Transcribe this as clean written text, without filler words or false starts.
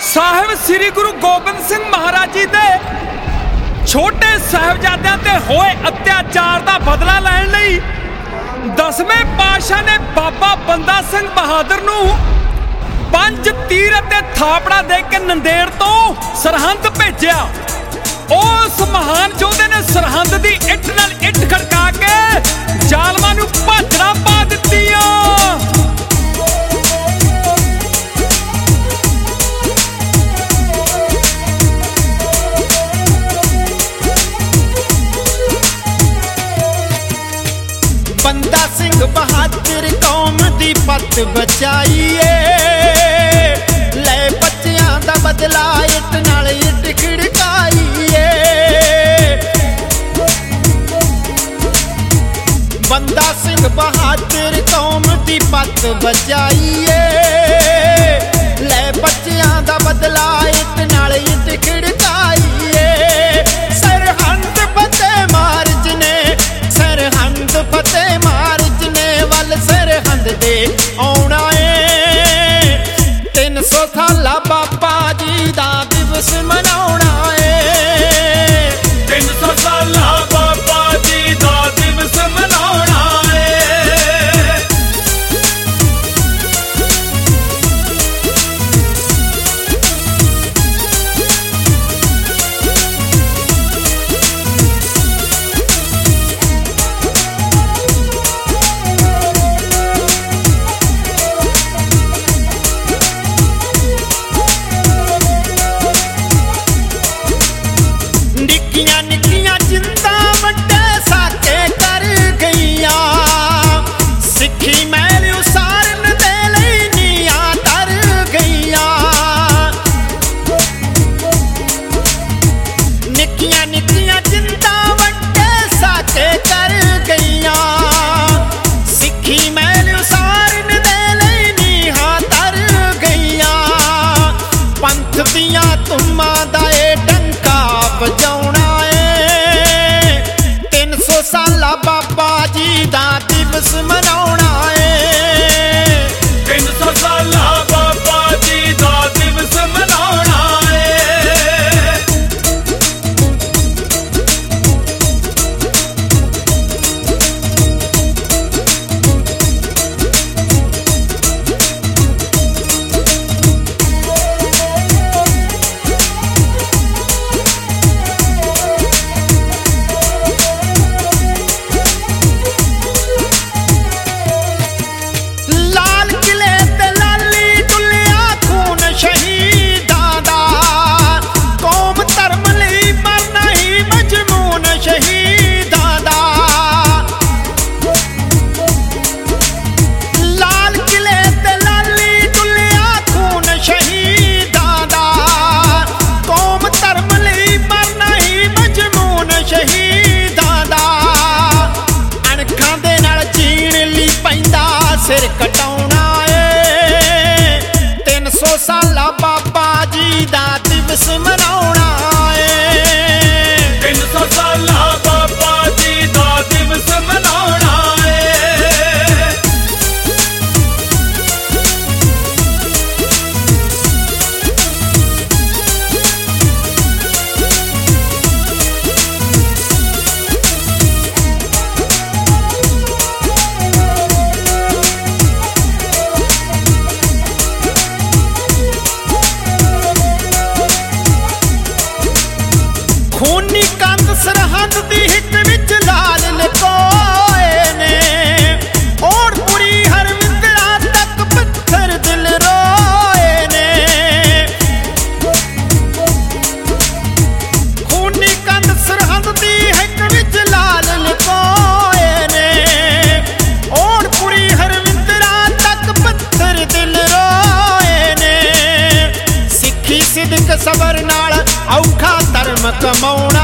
ਸਾਹਿਬ ਸ੍ਰੀ ਗੁਰੂ ਗੋਬਿੰਦ ਸਿੰਘ ਮਹਾਰਾਜ ਜੀ ਦੇ ਛੋਟੇ ਸਾਹਿਬਜ਼ਾਦਿਆਂ ਤੇ ਹੋਏ ਅਤਿਆਚਾਰ ਦਾ ਬਦਲਾ ਲੈਣ ਲਈ 10ਵੇਂ ਪਾਤਸ਼ਾਹ ਨੇ ਬਾਬਾ ਬੰਦਾ ਸਿੰਘ ਬਹਾਦਰ ਨੂੰ 5 ਤੀਰ ਅਤੇ ਥਾਪੜਾ ਦੇ ਕੇ ਨੰਦੇੜ ਤੋਂ ਸਰਹੰਦ ਭੇਜਿਆ। ਉਸ ਮਹਾਨ ਯੋਧੇ ਨੇ ਸਰਹੰਦ ਦੀ ਇੱਟ ਨਾਲ ਇੱਟ ਖੜਕਾ ਕੇ ਜ਼ਾਲਮਾਂ ਨੂੰ ਭਾਜੜਾਂ ਪਾ ਦਿੱਤੀਆਂ। ਬੰਦਾ ਸਿੰਘ ਬਹਾਦਰ ਕੌਮ ਦੀ ਪੱਤ ਬਚਾਈਏ, ਲੈ ਬੱਚਿਆਂ ਦਾ ਬਦਲਾ ਇੱਟ ਨਾਲ ਇੱਟ ਖੜਕਾਈਏ। ਬੰਦਾ ਸਿੰਘ ਬਹਾਦਰ ਕੌਮ ਦੀ ਪੱਤ ਬਚਾਈਏ, ਲੈ ਬੱਚਿਆਂ ਦਾ ਬਦਲਾ ਇੱਟ ਨਾਲ ਇੱਟ ਖੜਕਾਈਏ। ਸਰਹੰਦ ਫਤਿਹ ਮਾਰਜ ਨੇ, ਸਰਹੰਦ ਫਤਿਹ ਮਾਰਜ ਨੇ ਵੱਲ ਸਰਹੰਦ ਦੇ ਆਉਣਾ ਏ। 300 ਸਾਲਾ ਬਾਬਾ ਜੀ ਦਾ ਦਿਵਸ ਮਨਾਉਣਾ ਏ। 300 ਸਾਲਾ ਬਾਬਾ ਜੀ ਦਾ ਦਿਵਸ ਮਨਾਉਣਾ ਏ। ਨਿੱਕੀਆਂ ਨਿੱਕੀਆਂ ਜਿੰਦਾਂ ਵੱਡੇ ਸਾਕੇ ਕਰ ਗਈਆਂ, ਸਿੱਖੀ ਮੈਲ ਉਸਾਰਨ ਦੇ ਲਈ ਨੀਆਂ ਤਰ ਗਈਆਂ। ਨਿੱਕੀਆਂ ਨਿੱਕੀਆਂ ਜਿੰਦਾਂ ਵੱਡੇ ਸਾਕੇ ਕਰ ਗਈਆਂ, ਸਿੱਖੀ ਮੈਲ ਉਸਾਰਨ ਦੇ ਲਈ ਨੀਹਾਂ ਤਰ ਗਈਆਂ। ਪੰਥ ਦੀਆਂ ਧੁੰਮਾਂ ਦਾ ਏ ਡੰਕਾ ਵਜਾਉਣਾ ਏ। 300 ਸਾਲਾ ਬਾਬਾ ਜੀ ਦਾ ਦਿਵਸ ਮਨਾਉਣਾ ਏ। 300 ਸਾਲਾ ਬਾਬਾ ਜੀ ਦਾ ਦਿਵਸ ਮਨਾਉਣਾ ਏ। ਲਾਲ ਕਿਲੇ ਤੇ ਲਾਲੀ ਡੁੱਲਿਆ ਖੂਨ ਸ਼ਹੀਦਾਂ ਦਾ, ਕੌਮ ਧਰਮ ਲਈ ਮਰਨਾ ਹੀ ਮਜਨੂਨ ਸ਼ਹੀਦਾਂ ਦਾ। ਲਾਲ ਕਿਲੇ ਤੇ ਲਾਲੀ ਡੁੱਲਿਆ ਖੂਨ ਸ਼ਹੀਦਾਂ ਦਾ, ਕੌਮ ਧਰਮ ਲਈ ਮਰਨਾ ਹੀ ਮਜਨੂਨ ਸ਼ਹੀਦਾਂ ਦਾ। ਅਣਖਾਂ ਦੇ ਨਾਲ ਜੀਣ ਲਈ ਪੈਂਦਾ ਸਿਰ ਕਟਾਉਣਾ ਏ। 300 ਸਾਲਾ ਬਾਬਾ ਜੀ ਦਾ ਦਿਵਸ ਮਨਾਉਣਾ ਏ। 300 ਸਾਲਾ ਬਾਬਾ ਜੀ ਦਾ ਦਿਵਸ ਮਨਾਉਣਾ ਏ। ਖੂਨੀ ਕੰਧ ਸਰਹੰਦ ਦੀ ਹਿੱਕ ਵਿੱਚ ਲਾਲ ਲਕੋਏ ਨੇ, ਔੜਪੁਰੀ ਹਰਵਿੰਦਰਾ ਤੱਕ ਪੱਥਰ ਦਿਲ ਰੋਏ ਨੇ। ਖੂਨੀ ਕੰਧ ਸਰਹੰਦ ਦੀ ਹਿੱਕ ਵਿੱਚ ਲਾਲ ਲਕੋਏ ਨੇ, ਔੜਪੁਰੀ ਹਰਵਿੰਦਰਾ ਤੱਕ ਪੱਥਰ ਦਿਲ ਰੋਏ ਨੇ। ਸਿੱਖੀ ਸਿਦਕ ਸਬਰ ਨਾਲ ਔਖਾ ਧਰਮ ਕਮਾਉਣਾ